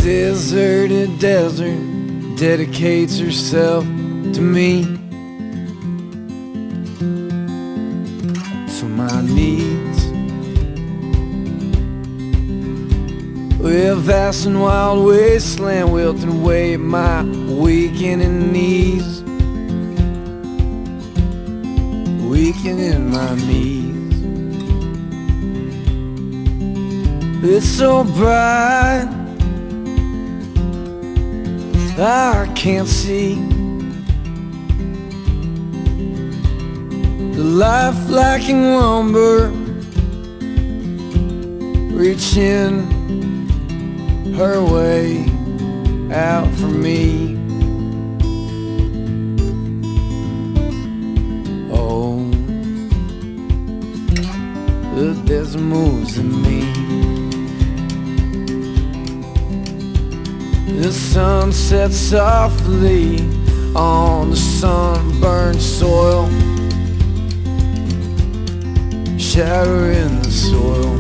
deserted desert dedicates herself to me, to my needs. Well, vast and wild wasteland wilting away at my weakening knees, weakening my knees. It's so bright I can't see the life-lacking lumber reaching her way out for me. Oh, the desert moves in me. The sun sets softly on the sunburned soil, shattering the soil.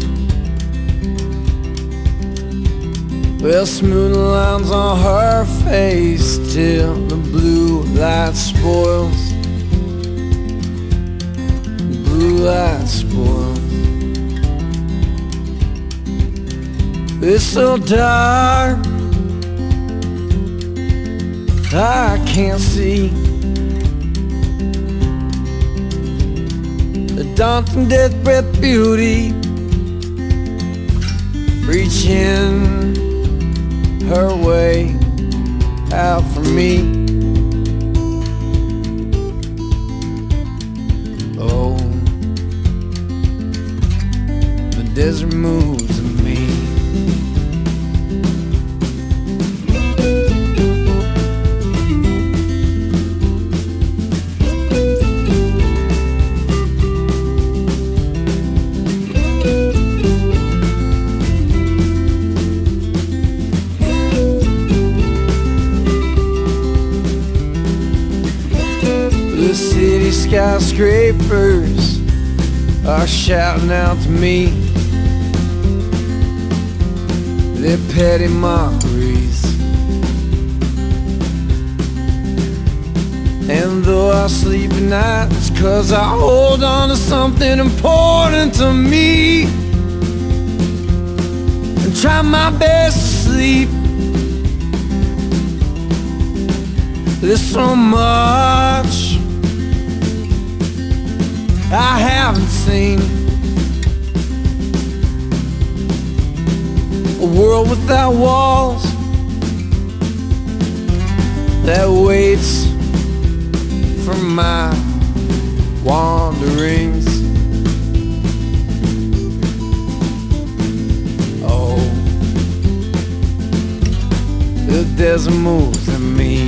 Well, smooth lines on her face till the blue light spoils, blue light spoils. It's so dark I can't see the daunting death breath beauty reaching her way out for me. Oh, the desert moves in me. The city skyscrapers are shouting out to me their petty mockeries. And though I sleep at night, it's 'cause I hold on to something important to me and try my best to sleep. There's so much I haven't seen, a world without walls that waits for my wanderings. Oh, the desert moves in me.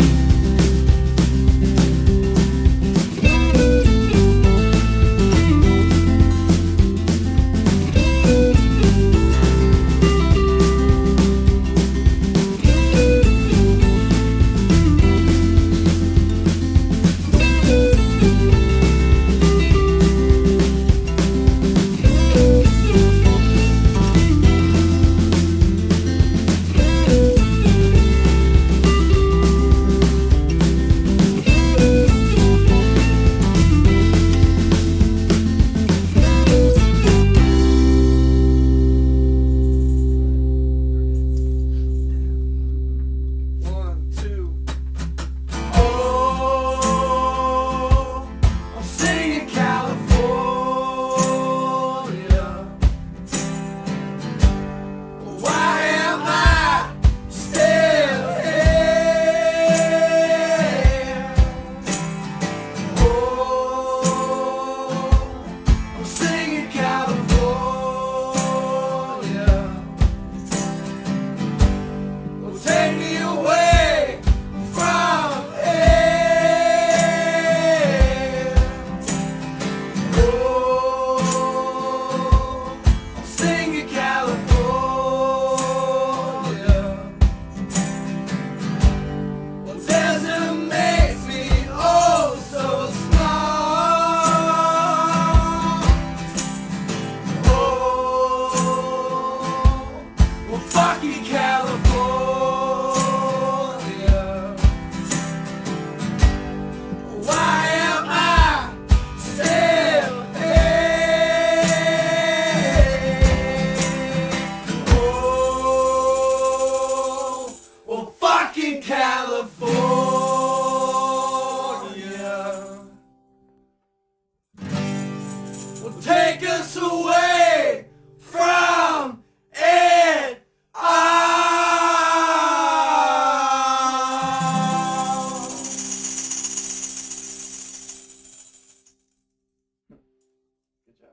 Fuck you, cat.